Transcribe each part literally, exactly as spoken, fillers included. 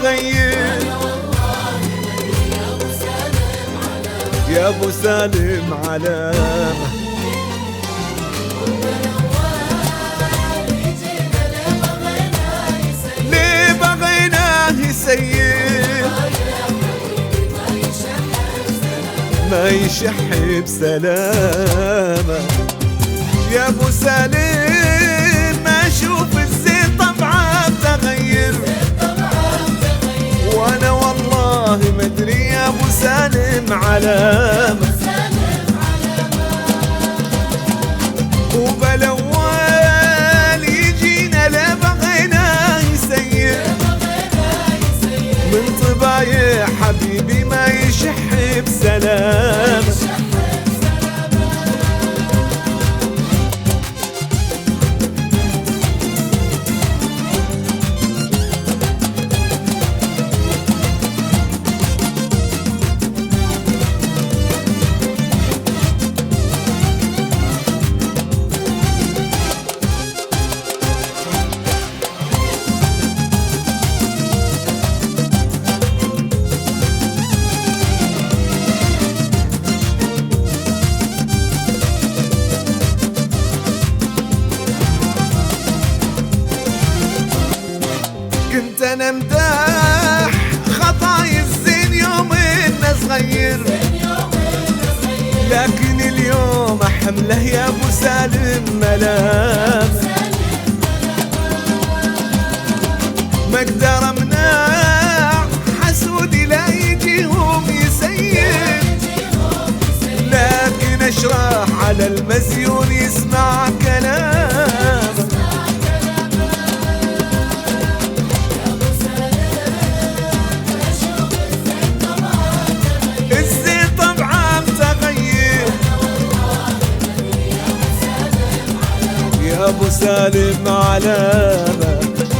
بغير. يا ابو سالم علامة ليه بغيناه يسير ما يشح بسلامة. يا ابو سالم ما اشوف الزين طبعا تغير وانا والله ما ادري يا ابو سالم علامة وبالاول يجينا لا بغيناه يسير من طبايع حبيبي ما يشح بسلامة. كنت انا مداح خطايا الزين يوم إنا صغير لكن اليوم احمله يا ابو سالم ملام. ما اقدر امنع حسودي لا يجيهم يسير لكن اشراح على المزيون يسمع كلام. يا ابو سالم علامة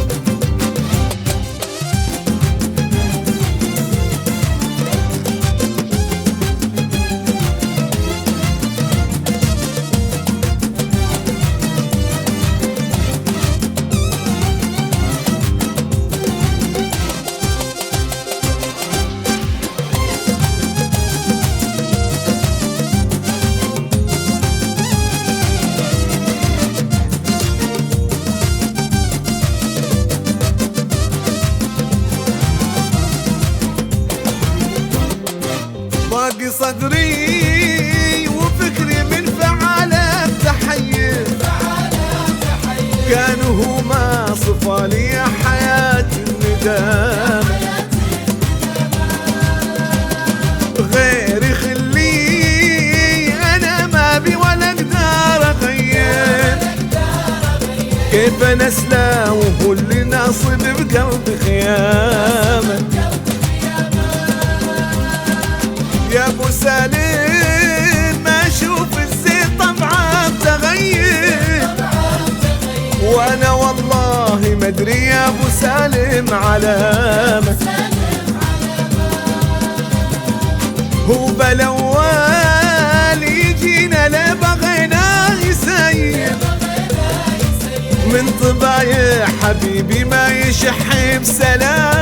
باقي صدري وفكري من فعاله تحير كانوا هما صفالي يا حياة الندام. غيري خلي انا ما بي ولا اقدر اغير كيف انا اسلى وهو اللي ناصب بقلبي خيامه. يا ابو سالم ما اشوف الزين طبعا تغير وانا والله ما ادري يا ابو سالم علامة هو بالاول يجينا لا بغيناه يسير من طبايع حبيبي ما يشح بسلام.